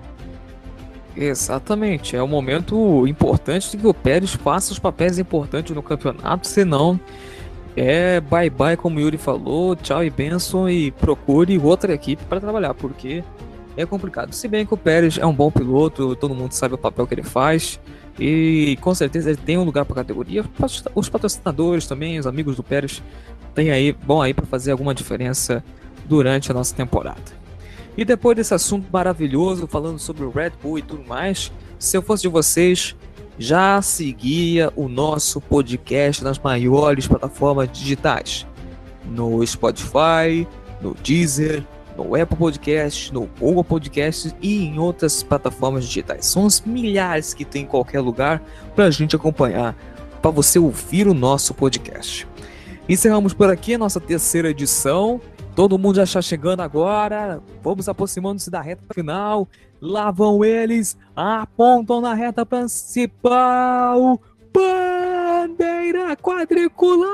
Exatamente. É um momento importante de que o Pérez faça os papéis importantes no campeonato. Senão é bye bye, como o Yuri falou. Tchau e benção. E procure outra equipe para trabalhar. Porque é complicado. Se bem que o Pérez é um bom piloto, todo mundo sabe o papel que ele faz e com certeza ele tem um lugar para a categoria. Os patrocinadores também, os amigos do Pérez, tem aí, bom aí para fazer alguma diferença durante a nossa temporada. E depois desse assunto maravilhoso, falando sobre o Red Bull e tudo mais, se eu fosse de vocês, já seguia o nosso podcast nas maiores plataformas digitais. no Spotify, no Deezer, no Apple Podcast, no Google Podcast e em outras plataformas digitais. São os milhares que tem em qualquer lugar para a gente acompanhar, para você ouvir o nosso podcast. Encerramos por aqui a nossa terceira edição. Todo mundo já está chegando agora. Vamos aproximando-se da reta final. Lá vão eles, apontam na reta principal. Bandeira quadriculada!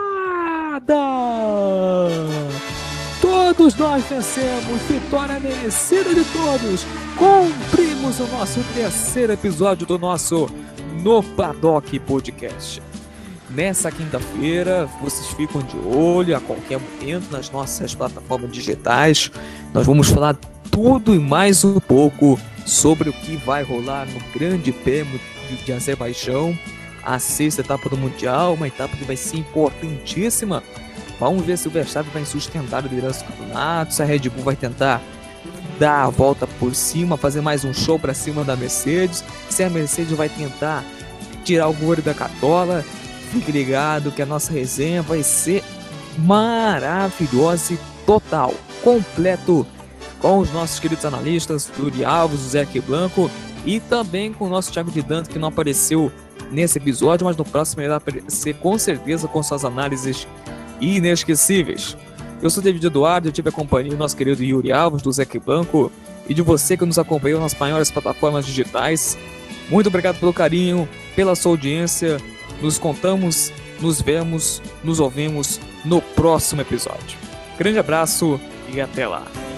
Todos nós vencemos, vitória merecida de todos. Cumprimos o nosso terceiro episódio do nosso No Paddock Podcast. Nessa quinta-feira, vocês ficam de olho a qualquer momento nas nossas plataformas digitais. Nós vamos falar tudo e mais um pouco sobre o que vai rolar no Grande Prêmio de Azerbaijão, a sexta etapa do Mundial, uma etapa que vai ser importantíssima. Vamos ver se o Verstappen vai sustentar a liderança do campeonato, se a Red Bull vai tentar dar a volta por cima, fazer mais um show para cima da Mercedes, se a Mercedes vai tentar tirar o olho da cartola. Fique ligado que a nossa resenha vai ser maravilhosa e total, completo, com os nossos queridos analistas, Yuri Alves, Zé Blanco, e também com o nosso Thiago de Danto, que não apareceu nesse episódio, mas no próximo ele vai aparecer com certeza com suas análises inesquecíveis. Eu sou David Eduardo, eu tive a companhia do nosso querido Yuri Alves, do Zé Blanco, e de você que nos acompanhou nas maiores plataformas digitais. Muito obrigado pelo carinho, pela sua audiência. Nos contamos, nos vemos, nos ouvimos no próximo episódio. Grande abraço e até lá!